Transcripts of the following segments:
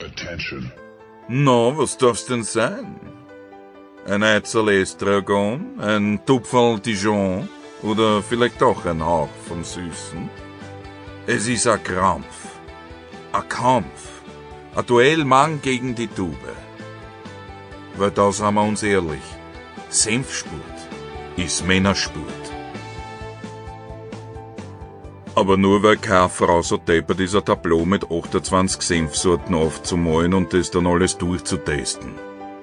attention. Na, was darf's denn sein? Ein Eizel Estragon, ein Tupferl Dijon oder vielleicht doch ein Hauch vom Süßen? Es ist ein Krampf, ein Kampf, ein Duell Mann gegen die Tube. Weil da sind wir uns ehrlich, Senfspurt ist Männerspurt. Aber nur weil keine Frau so deppert ist, ein Tableau mit 28 Senfsorten aufzumalen und das dann alles durchzutesten.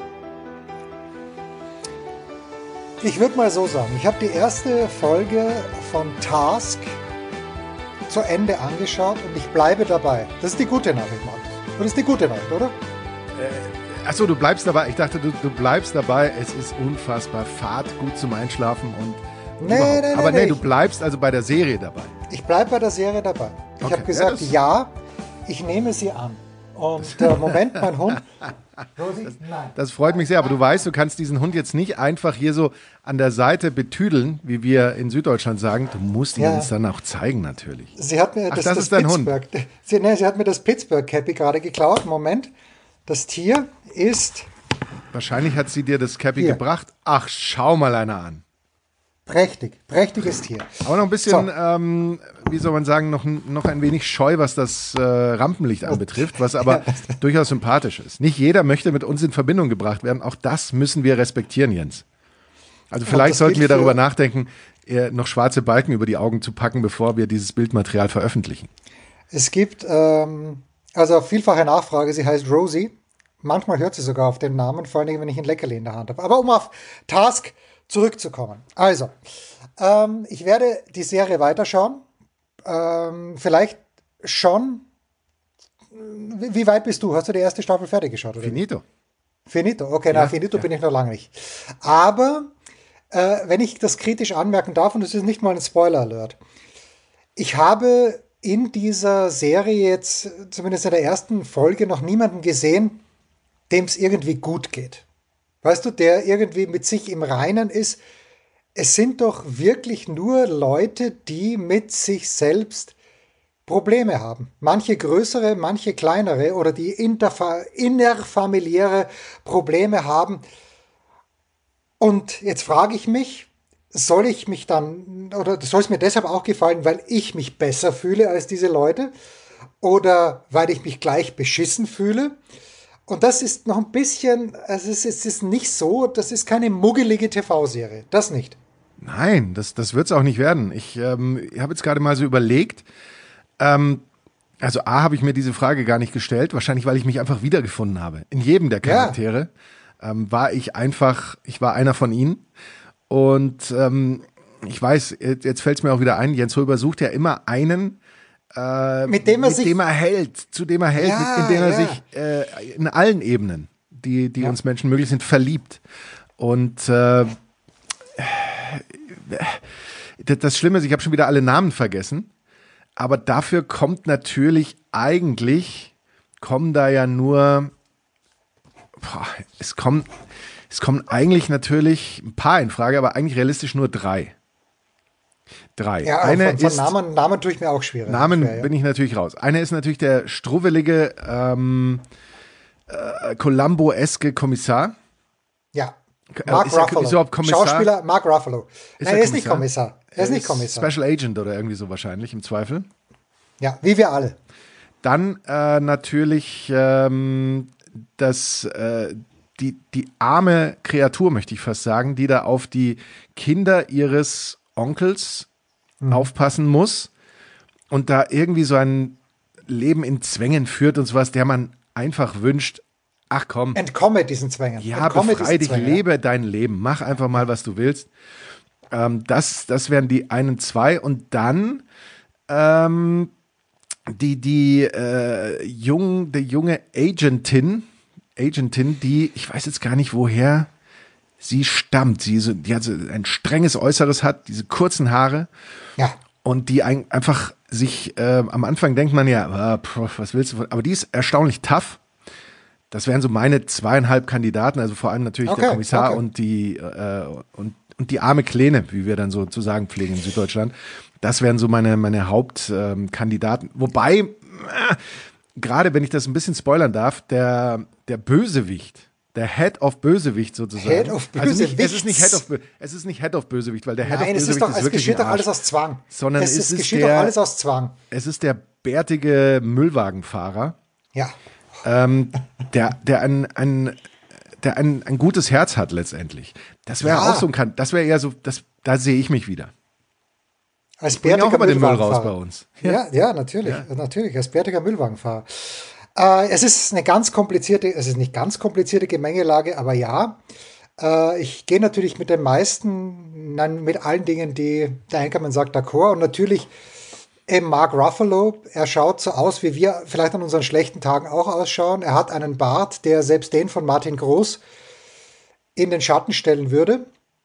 Ich würde mal so sagen, ich habe die erste Folge von Task zu Ende angeschaut und ich bleibe dabei. Das ist die gute Nachricht, Markus. Das ist die gute Nachricht, oder? Achso, du bleibst dabei. Ich dachte, du bleibst dabei. Es ist unfassbar fad, gut zum Einschlafen und Nee, du bleibst also bei der Serie dabei. Ich bleibe bei der Serie dabei. Ich Okay. habe gesagt, ja, ich nehme sie an. Und Moment, mein Hund. Rosi, nein. Das freut mich sehr, aber du weißt, du kannst diesen Hund jetzt nicht einfach hier so an der Seite betüdeln, wie wir in Süddeutschland sagen. Du musst ihn uns dann auch zeigen, natürlich. Sie hat mir das ist dein Hund. Sie hat mir das Pittsburgh Cappy gerade geklaut. Moment. Das Tier ist Wahrscheinlich hat sie dir das Cappy Hier. gebracht. Ach, schau mal einer an. prächtiges Tier. Aber noch ein bisschen, wie soll man sagen, noch ein wenig scheu, was das Rampenlicht anbetrifft, was aber durchaus sympathisch ist. Nicht jeder möchte mit uns in Verbindung gebracht werden. Auch das müssen wir respektieren, Jens. Also vielleicht sollten wir darüber nachdenken, noch schwarze Balken über die Augen zu packen, bevor wir dieses Bildmaterial veröffentlichen. Es gibt also vielfache Nachfrage, sie heißt Rosie. Manchmal hört sie sogar auf den Namen, vor allem wenn ich ein Leckerli in der Hand habe. Aber um auf Task zurückzukommen. Also, ich werde die Serie weiterschauen. Vielleicht schon. Wie weit bist du? Hast du die erste Staffel fertig geschaut? Oder? Finito. Finito, okay, na, Finito bin ich noch lange nicht. Aber, wenn ich das kritisch anmerken darf, und das ist nicht mal ein Spoiler-Alert, ich habe in dieser Serie jetzt, zumindest in der ersten Folge, noch niemanden gesehen, dem es irgendwie gut geht. Weißt du, der irgendwie mit sich im Reinen ist. Es sind doch wirklich nur Leute, die mit sich selbst Probleme haben. Manche größere, manche kleinere oder die innerfamiliäre Probleme haben. Und jetzt frage ich mich, soll ich mich dann, oder soll es mir deshalb auch gefallen, weil ich mich besser fühle als diese Leute oder weil ich mich gleich beschissen fühle? Und das ist noch ein bisschen, also es ist nicht so, das ist keine muggelige TV-Serie, das nicht. Nein, das wird es auch nicht werden. Ich habe jetzt gerade mal so überlegt, also A, habe ich mir diese Frage gar nicht gestellt, wahrscheinlich, weil ich mich einfach wiedergefunden habe. In jedem der Charaktere war ich war einer von ihnen. Und ich weiß, jetzt fällt es mir auch wieder ein, Jens Hulber sucht ja immer einen, mit dem er hält, in dem er sich in allen Ebenen, die uns Menschen möglich sind, verliebt. Und das Schlimme ist, ich habe schon wieder alle Namen vergessen, aber dafür kommen da ja nur, es kommen eigentlich natürlich ein paar in Frage, aber eigentlich realistisch nur drei. Ja, eine von Namen tue ich mir auch schwierig. Bin ich natürlich raus. Eine ist natürlich der struwwelige, Columbo-eske Kommissar. Ja, Mark Ruffalo. Schauspieler Mark Ruffalo. Nein, er ist nicht Kommissar. Er ist nicht Kommissar. Special Agent oder irgendwie so wahrscheinlich, im Zweifel. Ja, wie wir alle. Dann natürlich die arme Kreatur, möchte ich fast sagen, die da auf die Kinder ihres Onkels aufpassen muss und da irgendwie so ein Leben in Zwängen führt und sowas, der man einfach wünscht, ach komm. Entkomme diesen Zwängen. Ja, befrei dich, lebe dein Leben, mach einfach mal, was du willst. Das wären die einen, zwei und dann die junge Agentin, die, ich weiß jetzt gar nicht, woher sie stammt. Die hat so ein strenges Äußeres, hat diese kurzen Haare. Ja. Und die einfach sich, am Anfang denkt man ja, was willst du? Aber die ist erstaunlich tough. Das wären so meine 2,5 Kandidaten, also vor allem natürlich der Kommissar und die arme Kleine, wie wir dann so zu sagen pflegen in Süddeutschland. Das wären so meine Hauptkandidaten. Wobei, gerade wenn ich das ein bisschen spoilern darf, der Bösewicht, der Head of Bösewicht sozusagen. Head of Bösewicht? Es ist nicht Head of Bösewicht, weil der Head of Bösewicht ist wirklich es geschieht ein doch alles Arsch. aus Zwang. Sondern es geschieht doch alles aus Zwang. Es ist der bärtige Müllwagenfahrer, Ja. der ein gutes Herz hat letztendlich. Das wäre auch so ein, das wäre eher so, da sehe ich mich wieder. Als bringen auch bärtiger immer den Müll raus Müllwagenfahrer. bei uns. Ja, natürlich. Ja. Natürlich, als bärtiger Müllwagenfahrer. Es ist eine ganz komplizierte, es ist nicht ganz komplizierte Gemengelage, aber ja. Ich gehe natürlich mit den meisten, nein, mit allen Dingen, die der Anchorman sagt, d'accord. Und natürlich eben Mark Ruffalo, er schaut so aus, wie wir vielleicht an unseren schlechten Tagen auch ausschauen. Er hat einen Bart, der selbst den von Martin Groß in den Schatten stellen würde.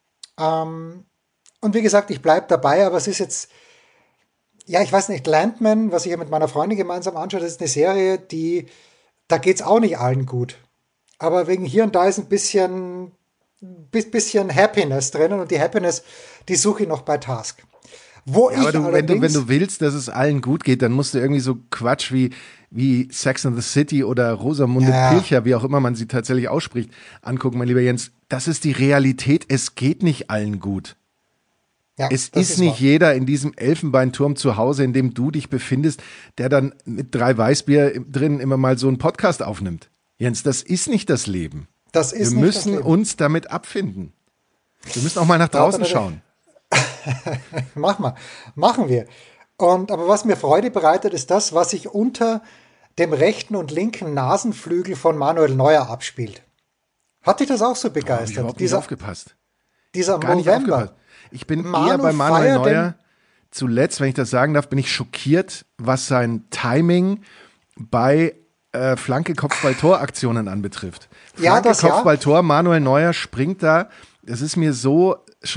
Und wie gesagt, ich bleibe dabei, aber es ist jetzt, ja, ich weiß nicht, Landman, was ich ja mit meiner Freundin gemeinsam anschaue, das ist eine Serie, da geht es auch nicht allen gut. Aber wegen hier und da ist ein bisschen Happiness drinnen und die Happiness, die suche ich noch bei Task. Wenn du willst, dass es allen gut geht, dann musst du irgendwie so Quatsch wie Sex and the City oder Rosamunde Pilcher, wie auch immer man sie tatsächlich ausspricht, angucken, mein lieber Jens. Das ist die Realität. Es geht nicht allen gut. Ja, es ist nicht jeder in diesem Elfenbeinturm zu Hause, in dem du dich befindest, der dann mit 3 Weißbier drin immer mal so einen Podcast aufnimmt. Jens, das ist nicht das Leben. Wir müssen uns damit abfinden. Wir müssen auch mal nach draußen schauen. Machen wir. Aber was mir Freude bereitet, ist das, was sich unter dem rechten und linken Nasenflügel von Manuel Neuer abspielt. Hat dich das auch so begeistert? Ich habe überhaupt nicht aufgepasst. Dieser November. Ich bin eher bei Manuel Neuer. Zuletzt, wenn ich das sagen darf, bin ich schockiert, was sein Timing bei Flanke-Kopfball-Tor-Aktionen anbetrifft. Flanke-Kopfball-Tor, Manuel Neuer springt da. Das ist mir so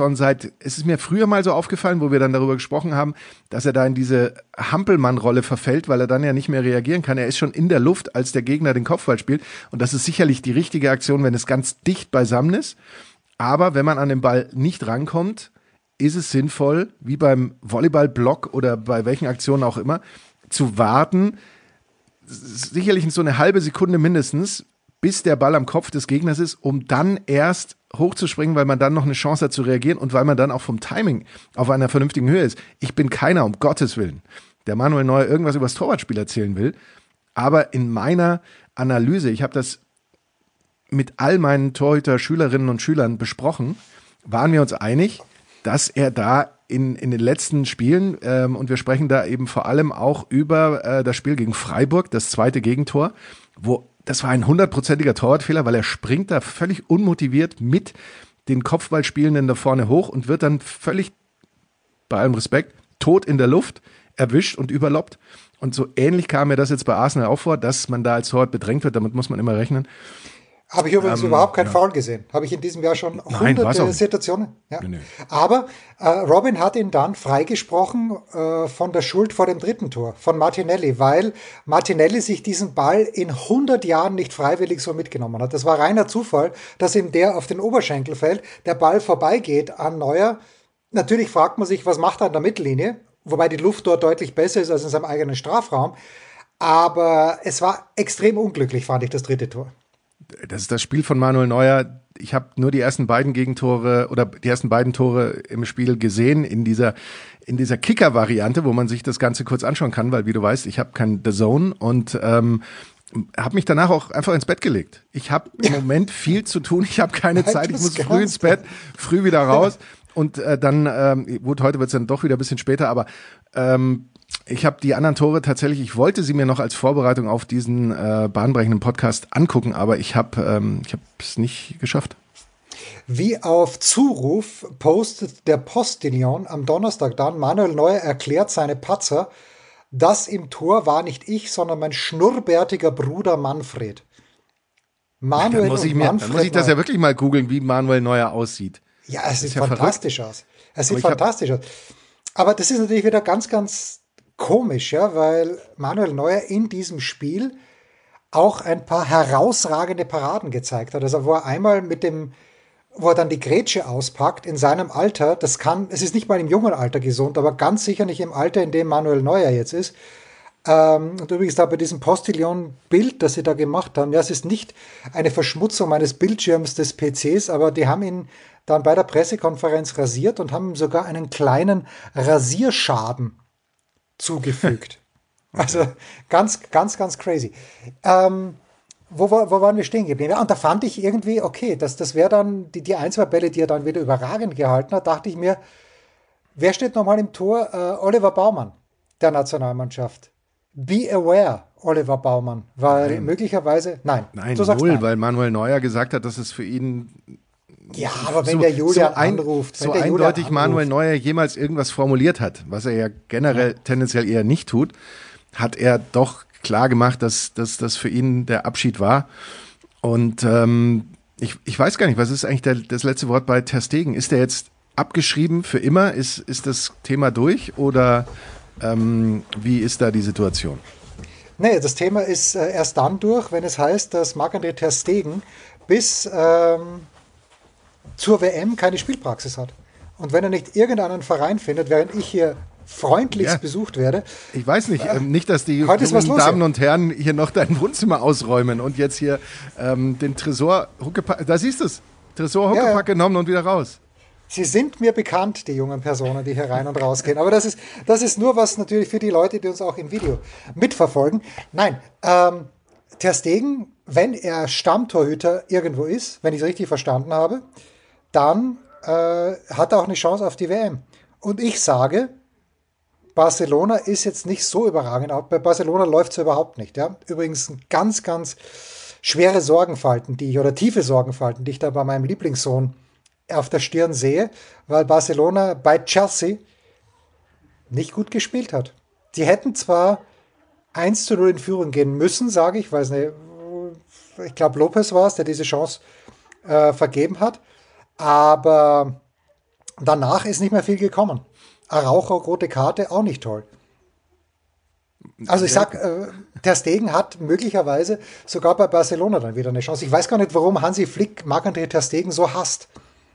es ist mir früher mal so aufgefallen, wo wir dann darüber gesprochen haben, dass er da in diese Hampelmann-Rolle verfällt, weil er dann ja nicht mehr reagieren kann. Er ist schon in der Luft, als der Gegner den Kopfball spielt. Und das ist sicherlich die richtige Aktion, wenn es ganz dicht beisammen ist. Aber wenn man an den Ball nicht rankommt, ist es sinnvoll, wie beim Volleyballblock oder bei welchen Aktionen auch immer, zu warten, sicherlich so eine halbe Sekunde mindestens, bis der Ball am Kopf des Gegners ist, um dann erst hochzuspringen, weil man dann noch eine Chance hat zu reagieren und weil man dann auch vom Timing auf einer vernünftigen Höhe ist. Ich bin keiner, um Gottes Willen, der Manuel Neuer irgendwas über das Torwartspiel erzählen will, aber in meiner Analyse, ich habe das mit all meinen Torhüter-Schülerinnen und Schülern besprochen, waren wir uns einig, dass er da in den letzten Spielen, und wir sprechen da eben vor allem auch über das Spiel gegen Freiburg, das zweite Gegentor, das war ein 100%iger Torwartfehler, weil er springt da völlig unmotiviert mit den Kopfballspielenden da vorne hoch und wird dann völlig, bei allem Respekt, tot in der Luft erwischt und überloppt. Und so ähnlich kam mir das jetzt bei Arsenal auch vor, dass man da als Torwart bedrängt wird, damit muss man immer rechnen. Habe ich übrigens überhaupt kein Foul gesehen. Habe ich in diesem Jahr schon hunderte Situationen. Ja. Nee. Aber Robin hat ihn dann freigesprochen von der Schuld vor dem dritten Tor, von Martinelli, weil Martinelli sich diesen Ball in 100 Jahren nicht freiwillig so mitgenommen hat. Das war reiner Zufall, dass ihm der auf den Oberschenkel fällt, der Ball vorbeigeht an Neuer. Natürlich fragt man sich, was macht er an der Mittellinie, wobei die Luft dort deutlich besser ist als in seinem eigenen Strafraum. Aber es war extrem unglücklich, fand ich, das dritte Tor. Das ist das Spiel von Manuel Neuer. Ich habe nur die ersten beiden Gegentore oder die ersten beiden Tore im Spiel gesehen in dieser Kicker-Variante, wo man sich das Ganze kurz anschauen kann, weil wie du weißt, ich habe kein The Zone und habe mich danach auch einfach ins Bett gelegt. Ich habe im Moment viel zu tun, ich habe keine Zeit, ich muss früh ins Bett, früh wieder raus und gut, heute wird es dann doch wieder ein bisschen später, aber ich habe die anderen Tore tatsächlich, ich wollte sie mir noch als Vorbereitung auf diesen bahnbrechenden Podcast angucken, aber ich habe es nicht geschafft. Wie auf Zuruf postet der Postillon am Donnerstag dann, Manuel Neuer erklärt seine Patzer, das im Tor war nicht ich, sondern mein schnurrbärtiger Bruder Manfred. Dann muss ich das ja wirklich mal googeln, wie Manuel Neuer aussieht. Ja, es sieht fantastisch aus. Es sieht fantastisch aus. Aber das ist natürlich wieder ganz, ganz komisch, ja, weil Manuel Neuer in diesem Spiel auch ein paar herausragende Paraden gezeigt hat. Also wo er dann die Grätsche auspackt in seinem Alter, es ist nicht mal im jungen Alter gesund, aber ganz sicher nicht im Alter, in dem Manuel Neuer jetzt ist. Und übrigens da bei diesem Postillon-Bild, das sie da gemacht haben, ja, es ist nicht eine Verschmutzung meines Bildschirms des PCs, aber die haben ihn dann bei der Pressekonferenz rasiert und haben ihm sogar einen kleinen Rasierschaden zugefügt. Also ganz, ganz, ganz crazy. Wo waren wir stehen geblieben? Ja, und da fand ich irgendwie, okay, das wäre dann die ein, zwei Bälle, die er dann wieder überragend gehalten hat, dachte ich mir, wer steht nochmal im Tor? Oliver Baumann der Nationalmannschaft. Be aware, Oliver Baumann, weil möglicherweise, nein, Nein, du sagst null, nein. weil Manuel Neuer gesagt hat, dass es für ihn Ja, aber wenn der Julian anruft, so eindeutig Manuel Neuer jemals irgendwas formuliert hat, was er ja generell tendenziell eher nicht tut, hat er doch klar gemacht, dass das für ihn der Abschied war. Und ich weiß gar nicht, was ist eigentlich das letzte Wort bei Ter Stegen? Ist der jetzt abgeschrieben für immer? Ist das Thema durch oder wie ist da die Situation? Nee, das Thema ist erst dann durch, wenn es heißt, dass Marc-André Ter Stegen bis zur WM keine Spielpraxis hat. Und wenn er nicht irgendeinen Verein findet, während ich hier freundlichst besucht werde. Ich weiß nicht, nicht, dass die jungen Damen und Herren hier noch dein Wohnzimmer ausräumen und jetzt hier den Tresor Huckepack, da siehst du es, Tresor Huckepack genommen und wieder raus. Sie sind mir bekannt, die jungen Personen, die hier rein und raus gehen. Aber das ist nur was natürlich für die Leute, die uns auch im Video mitverfolgen. Nein, Ter Stegen, wenn er Stammtorhüter irgendwo ist, wenn ich es richtig verstanden habe, dann hat er auch eine Chance auf die WM. Und ich sage, Barcelona ist jetzt nicht so überragend. Auch bei Barcelona läuft es überhaupt nicht. Ja? Übrigens ganz, ganz schwere Sorgenfalten, tiefe Sorgenfalten, die ich da bei meinem Lieblingssohn auf der Stirn sehe, weil Barcelona bei Chelsea nicht gut gespielt hat. Die hätten zwar 1:0 in Führung gehen müssen, sage ich, weil ich glaube Lopez war es, der diese Chance vergeben hat, aber danach ist nicht mehr viel gekommen. Araujo, rote Karte, auch nicht toll. Also ich sag, Ter Stegen hat möglicherweise sogar bei Barcelona dann wieder eine Chance. Ich weiß gar nicht, warum Hansi Flick Marc-André Ter Stegen so hasst.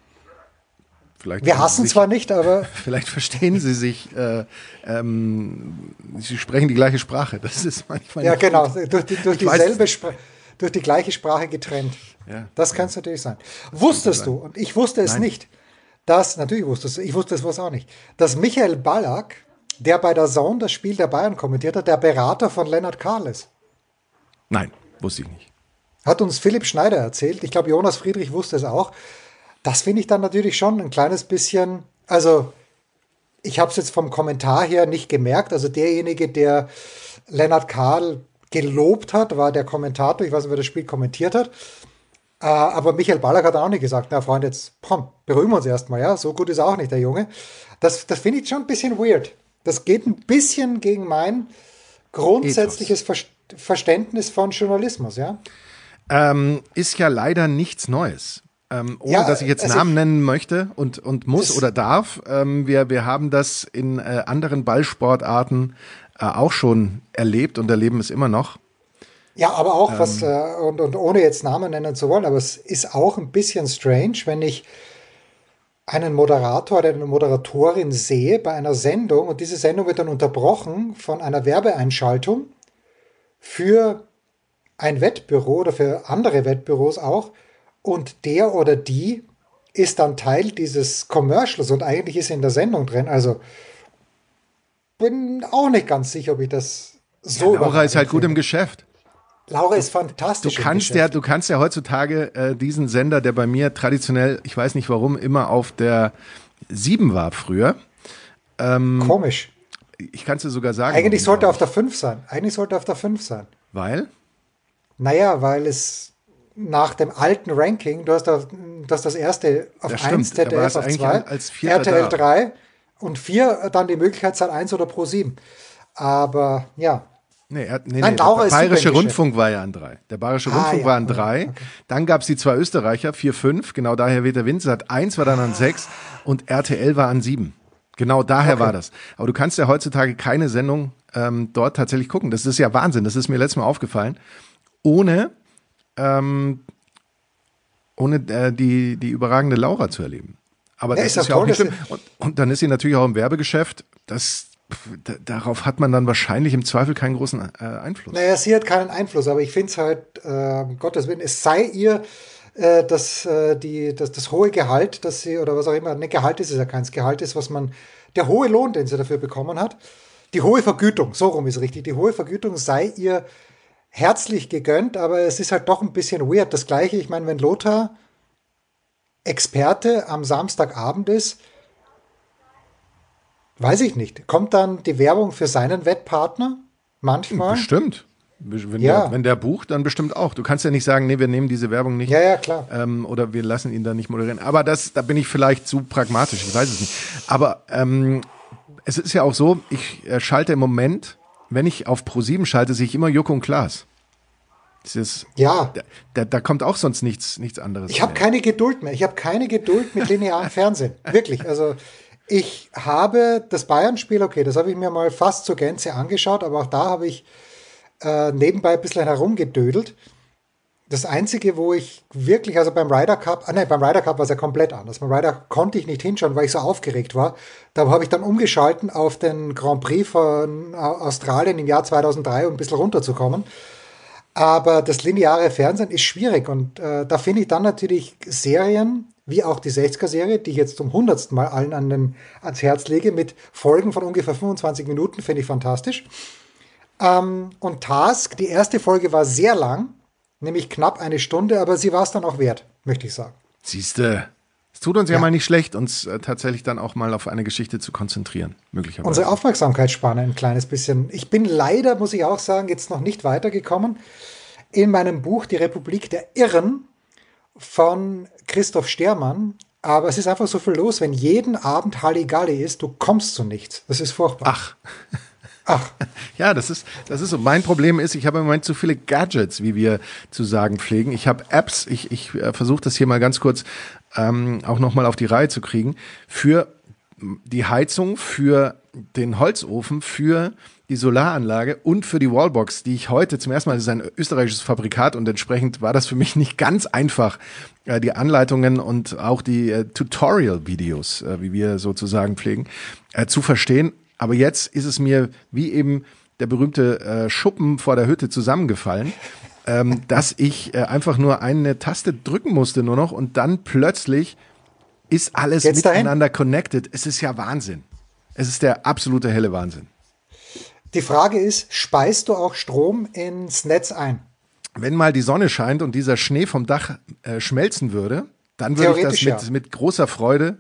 Wir hassen zwar nicht, aber... Vielleicht verstehen sie sich, sie sprechen die gleiche Sprache. Das ist manchmal ja, genau, durch die gleiche Sprache getrennt. Ja. Das kann es natürlich sein. Wusstest du, und ich wusste es nicht, natürlich wusstest du, ich wusste es auch nicht, dass Michael Ballack, der bei der Zone das Spiel der Bayern kommentiert hat, der Berater von Lennart Kahl ist. Nein, wusste ich nicht. Hat uns Philipp Schneider erzählt. Ich glaube, Jonas Friedrich wusste es auch. Das finde ich dann natürlich schon ein kleines bisschen, also ich habe es jetzt vom Kommentar her nicht gemerkt, also derjenige, der Lennart Kahl gelobt hat, war der Kommentator, ich weiß nicht, wer das Spiel kommentiert hat, aber Michael Ballack hat auch nicht gesagt, na Freunde, jetzt beruhigen wir uns erstmal, ja, so gut ist auch nicht der Junge. Das finde ich schon ein bisschen weird. Das geht ein bisschen gegen mein grundsätzliches Verständnis von Journalismus, ja. Ist ja leider nichts Neues. Ohne dass ich jetzt Namen nennen möchte und muss oder darf. Wir haben das in anderen Ballsportarten auch schon erlebt und erleben es immer noch. Ja, aber auch und ohne jetzt Namen nennen zu wollen, aber es ist auch ein bisschen strange, wenn ich einen Moderator oder eine Moderatorin sehe bei einer Sendung und diese Sendung wird dann unterbrochen von einer Werbeeinschaltung für ein Wettbüro oder für andere Wettbüros auch. Und der oder die ist dann Teil dieses Commercials und eigentlich ist sie in der Sendung drin. Also bin auch nicht ganz sicher, ob ich das so Laura ist halt gut im Geschäft. Laura ist fantastisch im Geschäft. Du kannst ja heutzutage diesen Sender, der bei mir traditionell, ich weiß nicht warum, immer auf der 7 war früher. Komisch. Ich kann es dir sogar sagen. Eigentlich sollte er auf der 5 sein. Weil? Naja, weil es nach dem alten Ranking, du hast das erste auf 1, ZDF auf 2, RTL 3 und 4 dann die Möglichkeit Sat 1 oder Pro 7. Aber ja. Nein, Laura der Bayerische Rundfunk war ja an 3. Der Bayerische Rundfunk war an 3. Okay. Dann gab es die 2 Österreicher, 4, 5. Genau daher weht der Wind. Sat 1 war dann an 6 und RTL war an 7. Genau daher war das. Aber du kannst ja heutzutage keine Sendung dort tatsächlich gucken. Das ist ja Wahnsinn. Das ist mir letztes Mal aufgefallen. Ohne die überragende Laura zu erleben. Aber das ist ja auch nicht schlimm. Und dann ist sie natürlich auch im Werbegeschäft. Das darauf hat man dann wahrscheinlich im Zweifel keinen großen Einfluss. Naja, sie hat keinen Einfluss, aber ich finde es halt, um Gottes Willen, es sei ihr das hohe Gehalt, das sie, oder was auch immer, ne, Gehalt ist es ja keins, Gehalt ist, der hohe Lohn, den sie dafür bekommen hat, die hohe Vergütung, so rum ist richtig, die hohe Vergütung sei ihr herzlich gegönnt, aber es ist halt doch ein bisschen weird. Das Gleiche, ich meine, wenn Lothar Experte am Samstagabend ist, weiß ich nicht, kommt dann die Werbung für seinen Wettpartner manchmal? Bestimmt. Wenn der bucht, dann bestimmt auch. Du kannst ja nicht sagen, nee, wir nehmen diese Werbung nicht. Ja, klar. Oder wir lassen ihn da nicht moderieren. Aber da bin ich vielleicht zu pragmatisch, ich weiß es nicht. Aber es ist ja auch so, ich schalte im Moment, wenn ich auf Pro7 schalte, sehe ich immer Joko und Klaas. Da kommt auch sonst nichts anderes. Ich habe keine Geduld mehr. Ich habe keine Geduld mit linearem Fernsehen. Wirklich. Also ich habe das Bayern-Spiel, okay, das habe ich mir mal fast zur Gänze angeschaut, aber auch da habe ich nebenbei ein bisschen herumgedödelt. Das Einzige, wo ich wirklich, also beim Ryder Cup war es ja komplett anders. Beim Ryder konnte ich nicht hinschauen, weil ich so aufgeregt war. Da habe ich dann umgeschalten auf den Grand Prix von Australien im Jahr 2003, um ein bisschen runterzukommen. Aber das lineare Fernsehen ist schwierig und da finde ich dann natürlich Serien, wie auch die 60er-Serie, die ich jetzt zum 100. Mal allen ans Herz lege, mit Folgen von ungefähr 25 Minuten, finde ich fantastisch. Und Task, die erste Folge war sehr lang, nämlich knapp eine Stunde, aber sie war es dann auch wert, möchte ich sagen. Siehste, es tut uns ja mal nicht schlecht, uns tatsächlich dann auch mal auf eine Geschichte zu konzentrieren, möglicherweise. Unsere Aufmerksamkeitsspanne ein kleines bisschen. Ich bin leider, muss ich auch sagen, jetzt noch nicht weitergekommen. In meinem Buch Die Republik der Irren von Christoph Stermann. Aber es ist einfach so viel los, wenn jeden Abend Halligalli ist, du kommst zu nichts. Das ist furchtbar. Ach. Ja, das ist so. Mein Problem ist, ich habe im Moment zu viele Gadgets, wie wir zu sagen pflegen. Ich habe Apps, ich versuche das hier mal ganz kurz auch nochmal auf die Reihe zu kriegen, für die Heizung, für den Holzofen, für die Solaranlage und für die Wallbox, die ich heute zum ersten Mal, das ist ein österreichisches Fabrikat und entsprechend war das für mich nicht ganz einfach, die Anleitungen und auch die Tutorial-Videos, wie wir sozusagen pflegen, zu verstehen. Aber jetzt ist es mir wie eben der berühmte Schuppen vor der Hütte zusammengefallen, dass ich einfach nur eine Taste drücken musste nur noch und dann plötzlich ist alles jetzt miteinander connected. Es ist ja Wahnsinn. Es ist der absolute helle Wahnsinn. Die Frage ist, speist du auch Strom ins Netz ein? Wenn mal die Sonne scheint und dieser Schnee vom Dach schmelzen würde, dann würde ich das mit großer Freude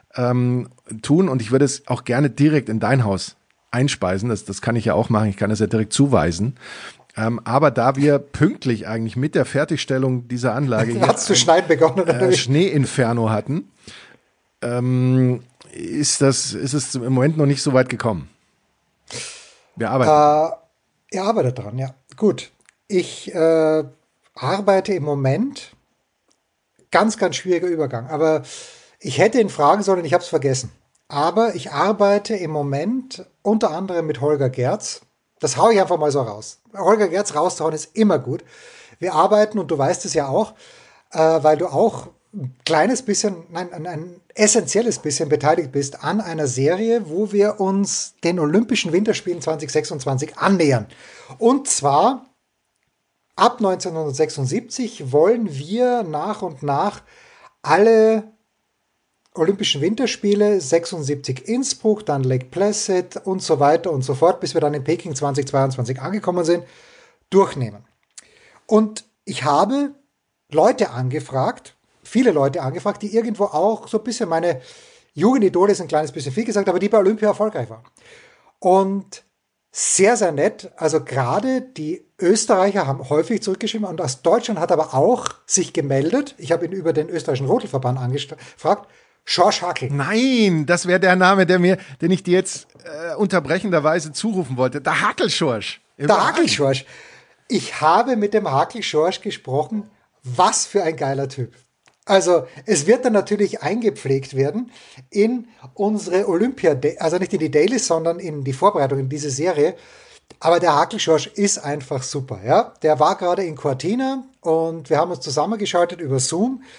tun und ich würde es auch gerne direkt in dein Haus einspeisen. Das kann ich ja auch machen. Ich kann es ja direkt zuweisen. Aber da wir pünktlich eigentlich mit der Fertigstellung dieser Anlage hat's zu schneien begonnen, Schneeinferno hatten, ist es im Moment noch nicht so weit gekommen. Wir arbeiten. Ihr arbeitet dran, ja. Gut. Ich arbeite im Moment, ganz, ganz schwieriger Übergang, aber ich hätte ihn fragen sollen, ich habe es vergessen. Aber ich arbeite im Moment unter anderem mit Holger Gerz. Das haue ich einfach mal so raus. Holger Gerz rauszuhauen ist immer gut. Wir arbeiten, und du weißt es ja auch, weil du auch ein kleines bisschen, ein essentielles bisschen beteiligt bist an einer Serie, wo wir uns den Olympischen Winterspielen 2026 annähern. Und zwar ab 1976 wollen wir nach und nach alle Olympischen Winterspiele, 76 Innsbruck, dann Lake Placid und so weiter und so fort, bis wir dann in Peking 2022 angekommen sind, durchnehmen. Und ich habe Leute angefragt, viele Leute angefragt, die irgendwo auch so ein bisschen meine Jugendidole, ist ein kleines bisschen viel gesagt, aber die bei Olympia erfolgreich waren. Und sehr, sehr nett. Also gerade die Österreicher haben häufig zurückgeschrieben und aus Deutschland hat aber auch sich gemeldet. Ich habe ihn über den österreichischen Rodelverband angefragt. Schorsch Hackl. Nein, das wäre der Name, den ich dir jetzt unterbrechenderweise zurufen wollte. Der Hackl-Schorsch. Der Hackl-Schorsch. Ich habe mit dem Hackl-Schorsch gesprochen. Was für ein geiler Typ. Also es wird dann natürlich eingepflegt werden in unsere also nicht in die Dailies, sondern in die Vorbereitung in diese Serie. Aber der Hackl-Schorsch ist einfach super. Ja? Der war gerade in Cortina und wir haben uns zusammengeschaltet über Zoom.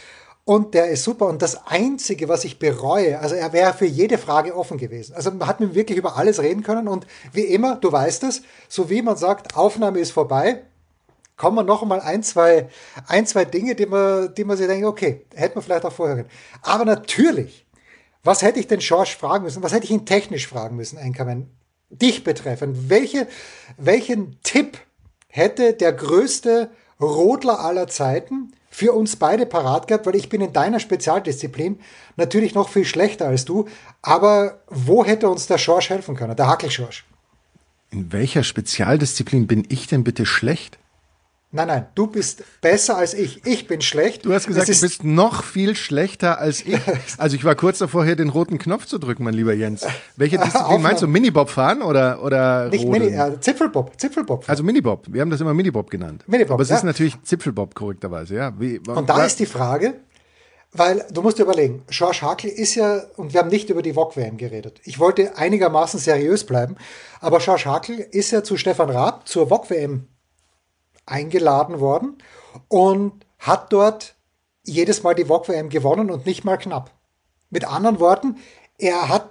Und der ist super. Und das Einzige, was ich bereue, also er wäre für jede Frage offen gewesen. Also man hat mit ihm wirklich über alles reden können. Und wie immer, du weißt es, so wie man sagt, Aufnahme ist vorbei, kommen noch mal ein, zwei Dinge, die man sich denkt, okay, hätte man vielleicht auch vorher können. Aber natürlich, was hätte ich denn George fragen müssen? Was hätte ich ihn technisch fragen müssen, Anchorman? Dich betreffend. Welchen Tipp hätte der größte Rodler aller Zeiten für uns beide parat gehabt, weil ich bin in deiner Spezialdisziplin natürlich noch viel schlechter als du, aber wo hätte uns der Schorsch helfen können, der Hackel-Schorsch? In welcher Spezialdisziplin bin ich denn bitte schlecht? Nein, du bist besser als ich. Ich bin schlecht. Du hast gesagt, du bist noch viel schlechter als ich. Also ich war kurz davor, hier den roten Knopf zu drücken, mein lieber Jens. Welche Disziplin meinst du? Minibob fahren oder nicht Zipfelbob. Also Minibob. Wir haben das immer Minibob genannt. Minibob, aber es ist natürlich Zipfelbob korrekterweise, ja. Und da ist die Frage, weil du musst dir überlegen, George Hackel ist ja, und wir haben nicht über die VOG-WM geredet. Ich wollte einigermaßen seriös bleiben, aber George Hackel ist ja zu Stefan Raab zur VOG-WM eingeladen worden und hat dort jedes Mal die VOG-WM gewonnen und nicht mal knapp. Mit anderen Worten, er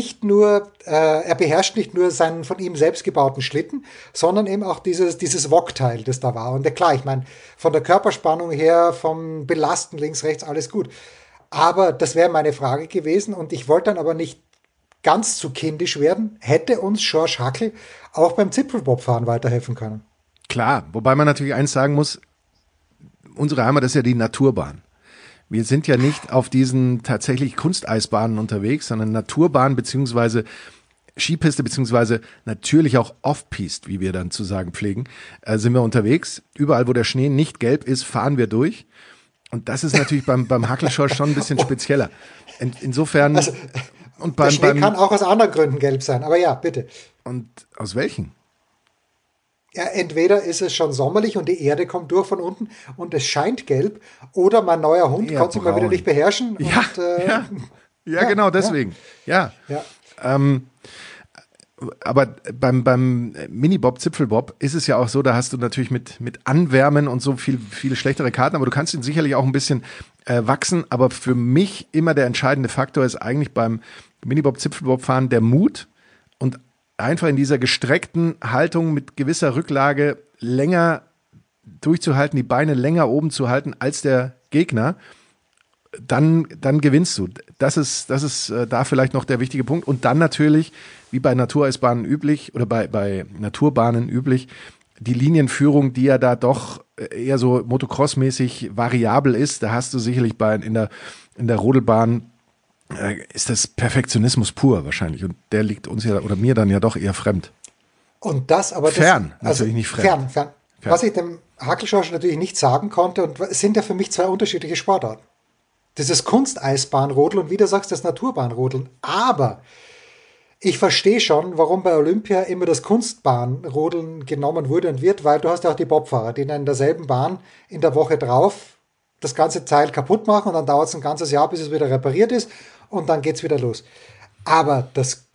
beherrscht nicht nur seinen von ihm selbst gebauten Schlitten, sondern eben auch dieses VOG-Teil, das da war. Und klar, ich meine, von der Körperspannung her, vom Belasten links, rechts, alles gut. Aber das wäre meine Frage gewesen und ich wollte dann aber nicht ganz zu kindisch werden. Hätte uns George Hackel auch beim Zipfelbobfahren weiterhelfen können? Klar, wobei man natürlich eins sagen muss, unsere Heimat ist ja die Naturbahn. Wir sind ja nicht auf diesen tatsächlich Kunsteisbahnen unterwegs, sondern Naturbahn beziehungsweise Skipiste beziehungsweise natürlich auch Off-Piste, wie wir dann zu sagen pflegen, sind wir unterwegs. Überall, wo der Schnee nicht gelb ist, fahren wir durch. Und das ist natürlich beim Hackel-Schorsch schon ein bisschen spezieller. Insofern... Also, und der Schnee kann auch aus anderen Gründen gelb sein, aber ja, bitte. Und aus welchen? Ja, entweder ist es schon sommerlich und die Erde kommt durch von unten und es scheint gelb, oder mein neuer Hund konnte sich mal wieder nicht beherrschen. Ja, genau deswegen. Ja. Aber beim Minibob, Zipfelbob ist es ja auch so, da hast du natürlich mit Anwärmen und so viele schlechtere Karten, aber du kannst ihn sicherlich auch ein bisschen wachsen. Aber für mich immer der entscheidende Faktor ist eigentlich beim Minibob, Zipfelbob fahren der Mut und einfach in dieser gestreckten Haltung mit gewisser Rücklage länger durchzuhalten, die Beine länger oben zu halten als der Gegner, dann gewinnst du. Das ist da vielleicht noch der wichtige Punkt. Und dann natürlich, wie bei Natureisbahnen üblich oder bei Naturbahnen üblich, die Linienführung, die ja da doch eher so Motocross-mäßig variabel ist. Da hast du sicherlich in der Rodelbahn ist das Perfektionismus pur wahrscheinlich. Und der liegt uns ja oder mir dann ja doch eher fremd. Und das aber natürlich nicht fremd. Fern. Was ich dem Hackel-Schorsch natürlich nicht sagen konnte, und es sind ja für mich zwei unterschiedliche Sportarten. Das ist Kunsteisbahnrodeln und wie du sagst, das Naturbahnrodeln. Aber ich verstehe schon, warum bei Olympia immer das Kunstbahnrodeln genommen wurde und wird, weil du hast ja auch die Bobfahrer, die in derselben Bahn in der Woche drauf das ganze Teil kaputt machen und dann dauert es ein ganzes Jahr, bis es wieder repariert ist und dann geht's wieder los. Aber das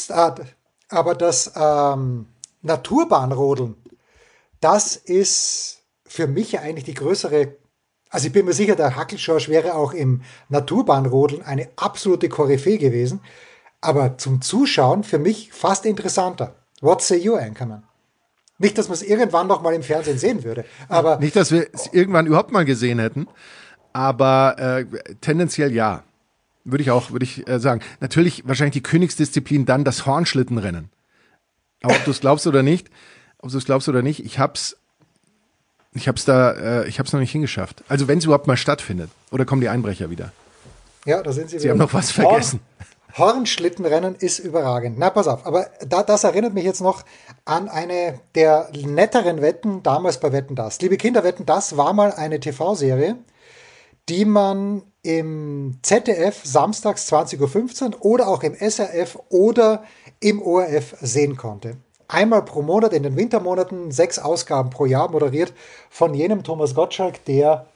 Naturbahnrodeln, das ist für mich ja eigentlich die größere. Also ich bin mir sicher, der Hackel-Schorsch wäre auch im Naturbahnrodeln eine absolute Koryphäe gewesen, aber zum Zuschauen für mich fast interessanter. What say you, Anchorman? Nicht, dass man es irgendwann noch mal im Fernsehen sehen würde, aber nicht, dass wir es irgendwann überhaupt mal gesehen hätten, aber tendenziell ja, würde ich sagen. Natürlich wahrscheinlich die Königsdisziplin dann das Hornschlittenrennen. Aber ob du es glaubst oder nicht, ich hab's noch nicht hingeschafft. Also wenn es überhaupt mal stattfindet. Oder kommen die Einbrecher wieder? Ja, da sind sie wieder. Sie haben noch was vergessen. Hornschlittenrennen ist überragend. Na, pass auf. Aber das erinnert mich jetzt noch an eine der netteren Wetten damals bei Wetten, dass. Liebe Kinder, Wetten, das war mal eine TV-Serie, die man im ZDF samstags 20:15 Uhr oder auch im SRF oder im ORF sehen konnte. Einmal pro Monat in den Wintermonaten, 6 Ausgaben pro Jahr, moderiert von jenem Thomas Gottschalk, der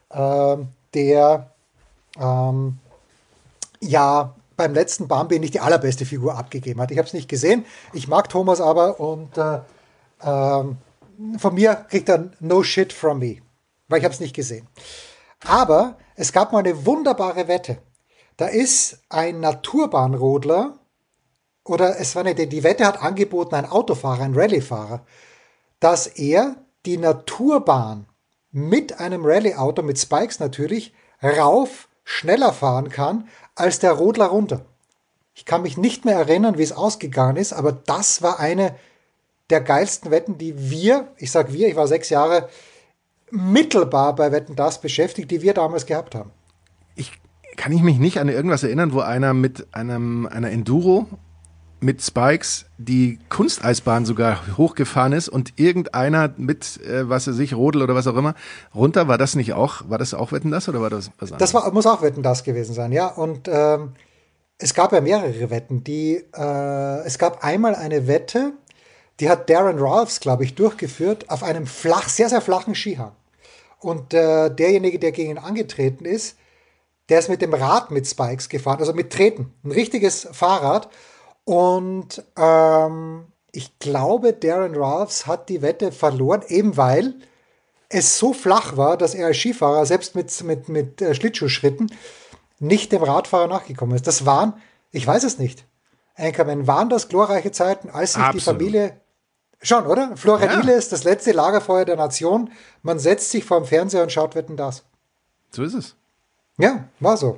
beim letzten Bambi nicht die allerbeste Figur abgegeben hat. Ich habe es nicht gesehen, ich mag Thomas aber und von mir kriegt er no shit from me, weil ich habe es nicht gesehen. Aber es gab mal eine wunderbare Wette. Da ist ein Naturbahnrodler, oder es war nicht, die Wette hat angeboten, ein Autofahrer, ein Rallyefahrer, dass er die Naturbahn mit einem Rallye-Auto, mit Spikes natürlich, schneller fahren kann als der Rodler runter. Ich kann mich nicht mehr erinnern, wie es ausgegangen ist, aber das war eine der geilsten Wetten, die ich war 6 Jahre mittelbar bei Wetten, das beschäftigt, die wir damals gehabt haben. Kann ich mich nicht an irgendwas erinnern, wo einer mit einer Enduro mit Spikes die Kunsteisbahn sogar hochgefahren ist und irgendeiner mit, Rodel oder was auch immer, runter, war das auch Wetten, das oder war das was anderes? Das muss auch Wetten, das gewesen sein, ja. Und es gab ja mehrere Wetten. Es gab einmal eine Wette, die hat Darren Ralphs, glaube ich, durchgeführt auf einem sehr, sehr flachen Skihang. Und derjenige, der gegen ihn angetreten ist, der ist mit dem Rad mit Spikes gefahren, also mit Treten, ein richtiges Fahrrad. Und ich glaube, Darren Ralphs hat die Wette verloren, eben weil es so flach war, dass er als Skifahrer, selbst mit Schlittschuhschritten, nicht dem Radfahrer nachgekommen ist. Das waren, ich weiß es nicht, Anchorman, waren das glorreiche Zeiten, als sich die Familie... Schon, oder? Florianiles, das letzte Lagerfeuer der Nation. Man setzt sich vor dem Fernseher und schaut Wetten, das. So ist es. Ja, war so.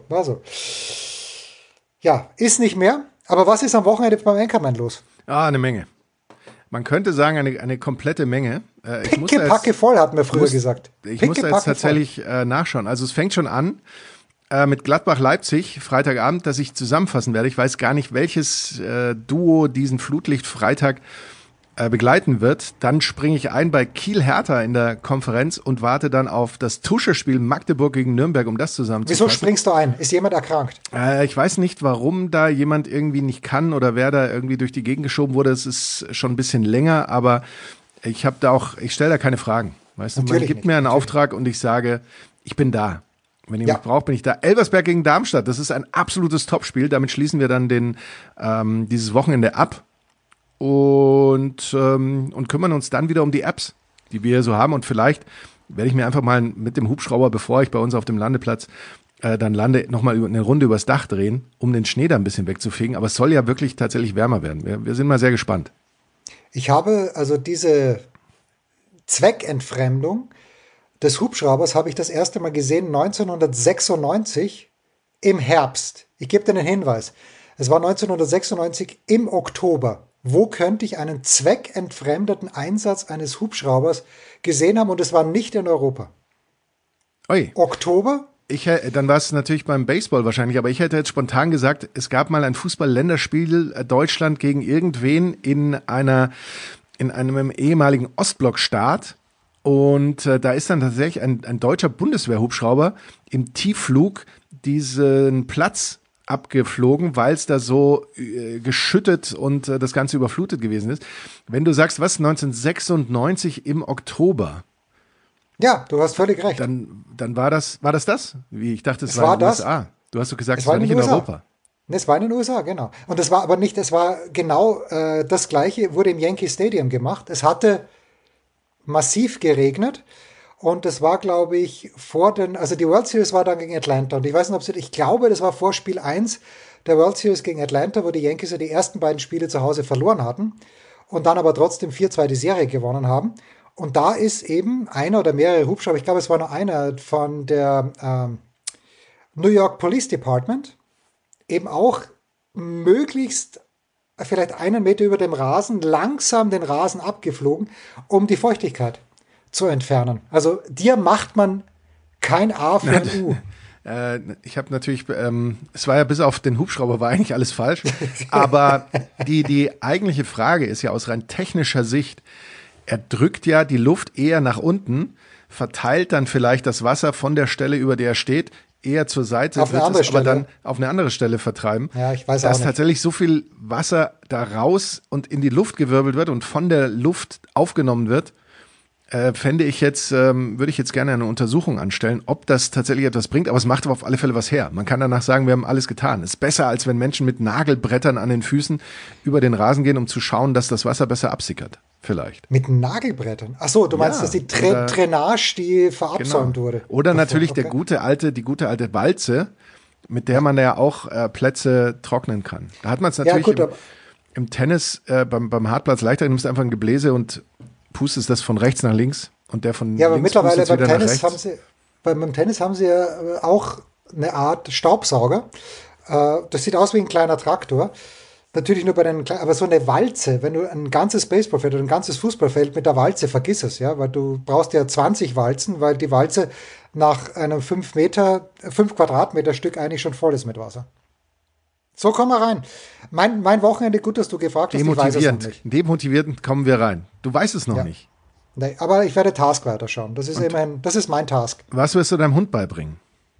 Ja, ist nicht mehr. Aber was ist am Wochenende beim Anchorman los? Eine Menge. Man könnte sagen, eine komplette Menge. Picke voll, hatten wir früher gesagt. Ich muss da jetzt tatsächlich nachschauen. Also es fängt schon an mit Gladbach-Leipzig, Freitagabend, das ich zusammenfassen werde. Ich weiß gar nicht, welches Duo diesen Flutlicht-Freitag begleiten wird. Dann springe ich ein bei Kiel-Hertha in der Konferenz und warte dann auf das Tusche-Spiel Magdeburg gegen Nürnberg, um das zusammenzufassen. Wieso springst du ein? Ist jemand erkrankt? Ich weiß nicht, warum da jemand irgendwie nicht kann oder wer da irgendwie durch die Gegend geschoben wurde. Es ist schon ein bisschen länger, aber ich stelle da keine Fragen. Weißt du, man gibt mir einen Auftrag und ich sage, ich bin da. Wenn ihr mich braucht, bin ich da. Elversberg gegen Darmstadt, das ist ein absolutes Topspiel. Damit schließen wir dann dieses Wochenende ab. Und kümmern uns dann wieder um die Apps, die wir so haben. Und vielleicht werde ich mir einfach mal mit dem Hubschrauber, bevor ich bei uns auf dem Landeplatz dann lande, nochmal eine Runde übers Dach drehen, um den Schnee da ein bisschen wegzufegen. Aber es soll ja wirklich tatsächlich wärmer werden. Wir sind mal sehr gespannt. Ich habe also diese Zweckentfremdung des Hubschraubers habe ich das erste Mal gesehen 1996 im Herbst. Ich gebe dir einen Hinweis. Es war 1996 im Oktober. Wo könnte ich einen zweckentfremdeten Einsatz eines Hubschraubers gesehen haben? Und es war nicht in Europa. Ui. Oktober? Dann war es natürlich beim Baseball wahrscheinlich, aber ich hätte jetzt spontan gesagt, es gab mal ein Fußball-Länderspiel Deutschland gegen irgendwen in einem ehemaligen Ostblockstaat. Und da ist dann tatsächlich ein deutscher Bundeswehrhubschrauber im Tiefflug diesen Platz abgeflogen, weil es da so geschüttet und das Ganze überflutet gewesen ist. Wenn du sagst, 1996 im Oktober. Ja, du hast völlig recht. Dann war das? Wie, ich dachte, es war in den USA. Du hast doch gesagt, es war nicht in Europa. Es war in den USA, genau. Und es war aber nicht, es war genau das Gleiche, wurde im Yankee Stadium gemacht. Es hatte massiv geregnet. Und das war, glaube ich, also die World Series war dann gegen Atlanta. Und ich weiß nicht, ich glaube, das war vor Spiel 1 der World Series gegen Atlanta, wo die Yankees ja die ersten beiden Spiele zu Hause verloren hatten und dann aber trotzdem 4-2 die Serie gewonnen haben. Und da ist eben einer oder mehrere Hubschrauber, ich glaube, es war nur einer von der New York Police Department, eben auch möglichst vielleicht 1 Meter über dem Rasen, langsam den Rasen abgeflogen, um die Feuchtigkeit zu entfernen. Also dir macht man kein A für ein U. Ich habe natürlich, es war ja bis auf den Hubschrauber war eigentlich alles falsch, aber die eigentliche Frage ist ja aus rein technischer Sicht, er drückt ja die Luft eher nach unten, verteilt dann vielleicht das Wasser von der Stelle, über der er steht, eher zur Seite, auf eine andere Stelle. Aber dann auf eine andere Stelle vertreiben. Ja, ich weiß auch nicht. Dass tatsächlich so viel Wasser da raus und in die Luft gewirbelt wird und von der Luft aufgenommen wird, würde ich jetzt gerne eine Untersuchung anstellen, ob das tatsächlich etwas bringt, aber es macht auf alle Fälle was her. Man kann danach sagen, wir haben alles getan. Ist besser, als wenn Menschen mit Nagelbrettern an den Füßen über den Rasen gehen, um zu schauen, dass das Wasser besser absickert. Vielleicht. Mit Nagelbrettern? Ach so, du meinst, dass die Drainage, die verabsäumt wurde. Oder natürlich die gute alte Walze, mit der man ja auch Plätze trocknen kann. Da hat man es natürlich im Tennis, beim Hartplatz leichter. Du nimmst einfach ein Gebläse und pustest das von rechts nach links und der von links aber mittlerweile wieder nach rechts. Beim Tennis haben sie ja auch eine Art Staubsauger. Das sieht aus wie ein kleiner Traktor. Natürlich nur aber so eine Walze, wenn du ein ganzes Baseballfeld oder ein ganzes Fußballfeld mit der Walze, vergiss es, ja, weil du brauchst ja 20 Walzen, weil die Walze nach einem 5 Quadratmeter Stück eigentlich schon voll ist mit Wasser. So kommen wir rein. Mein Wochenende, gut, dass du gefragt hast, ich weiß es noch nicht. Demotivierend kommen wir rein. Du weißt es noch nicht. Nee, aber ich werde Task weiterschauen. Das ist mein Task. Was wirst du deinem Hund beibringen?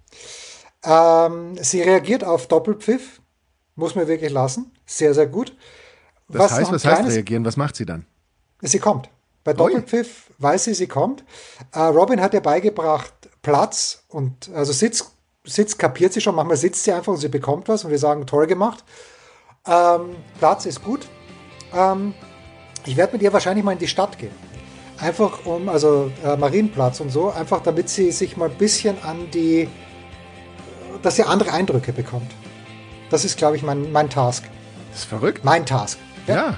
Sie reagiert auf Doppelpfiff. Muss man wirklich lassen. Sehr, sehr gut. Was heißt reagieren? Was macht sie dann? Sie kommt. Bei Doppelpfiff weiß sie kommt. Robin hat ihr beigebracht Platz und also Sitz kapiert sie schon. Manchmal sitzt sie einfach und sie bekommt was und wir sagen, toll gemacht. Platz ist gut. Ich werde mit ihr wahrscheinlich mal in die Stadt gehen. Einfach Marienplatz und so. Einfach damit sie sich mal ein bisschen dass sie andere Eindrücke bekommt. Das ist, glaube ich, mein Task. Das ist verrückt. Mein Task. Ja.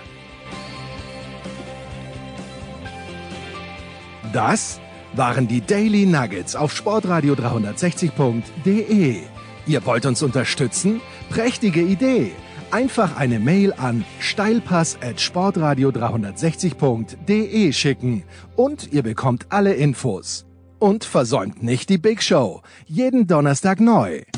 Das waren die Daily Nuggets auf sportradio360.de. Ihr wollt uns unterstützen? Prächtige Idee. Einfach eine Mail an steilpass@sportradio360.de schicken und ihr bekommt alle Infos. Und versäumt nicht die Big Show. Jeden Donnerstag neu.